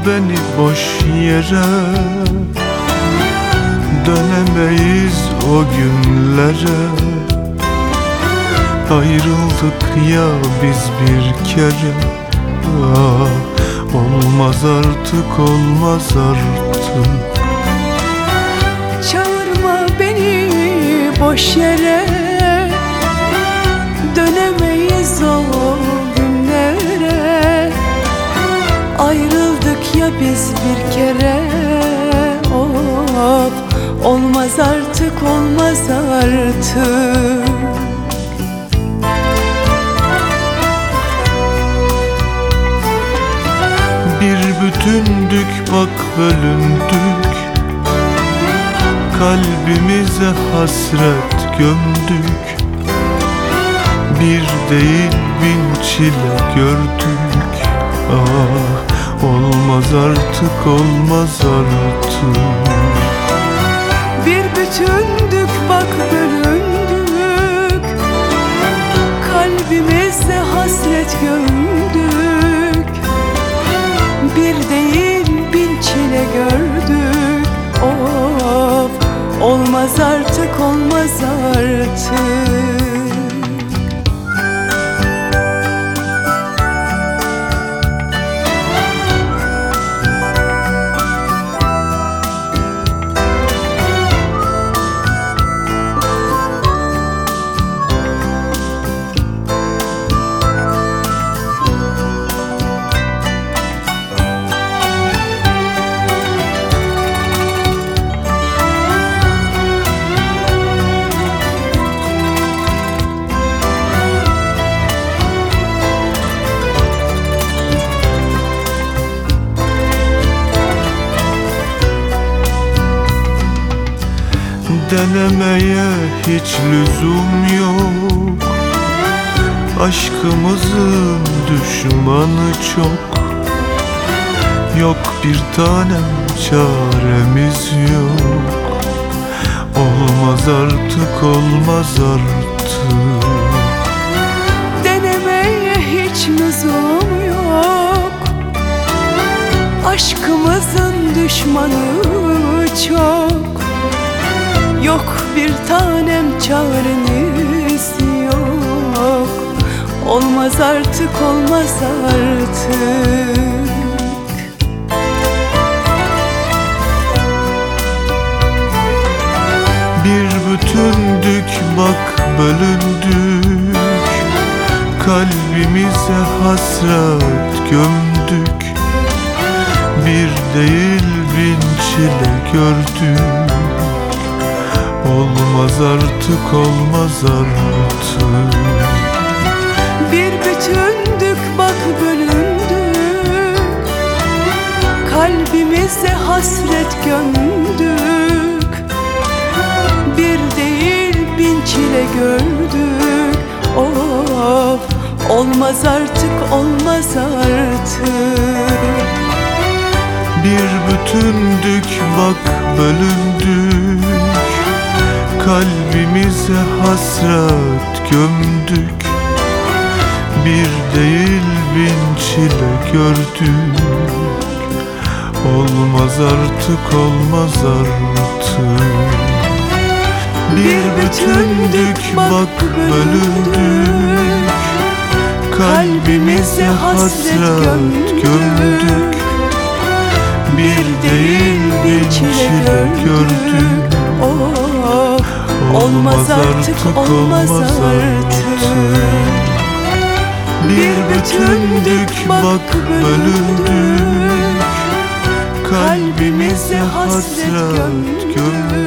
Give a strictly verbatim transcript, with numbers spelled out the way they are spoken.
beni boş yere, dönemeyiz o günlere. Ayrıldık ya biz bir kere, ah, olmaz artık, olmaz artık. Çağırma beni boş yere, dönemeyiz o günlere. Ayrıldık ya biz bir kere, of, olmaz artık, olmaz artık. Bir bütündük bak bölündük, kalbimize hasret gömdük. Bir değil bin çile gördük, ah, olmaz artık, olmaz artık. Bir bütündük bak bölündük, kalbimizde hasret gömdük. Bir değil bin çile gördük, of, olmaz artık, olmaz artık. Denemeye hiç lüzum yok, aşkımızın düşmanı çok. Yok bir tanem, çaremiz yok. Olmaz artık, olmaz artık. Denemeye hiç lüzum yok, aşkımızın düşmanı çok. Yok bir tanem, çareniz yok. Olmaz artık, olmaz artık. Bir bütündük bak bölündük, kalbimize hasret gömdük. Bir değil bin çile gördük, olmaz artık, olmaz artık. Bir bütündük bak bölündük, kalbimize hasret gömdük. Bir değil bin çile gördük, of, olmaz artık, olmaz artık. Bir bütündük bak bölündük, kalbimize hasret gömdük. Bir değil bin çile gördük, olmaz artık, olmaz artık. Bir bütündük bak bölündük, kalbimize hasret gömdük. Bir değil bin çile gördük, olmaz artık, olmaz artık. Bir bütündük bak bölündük, kalbimize hasret gömdük.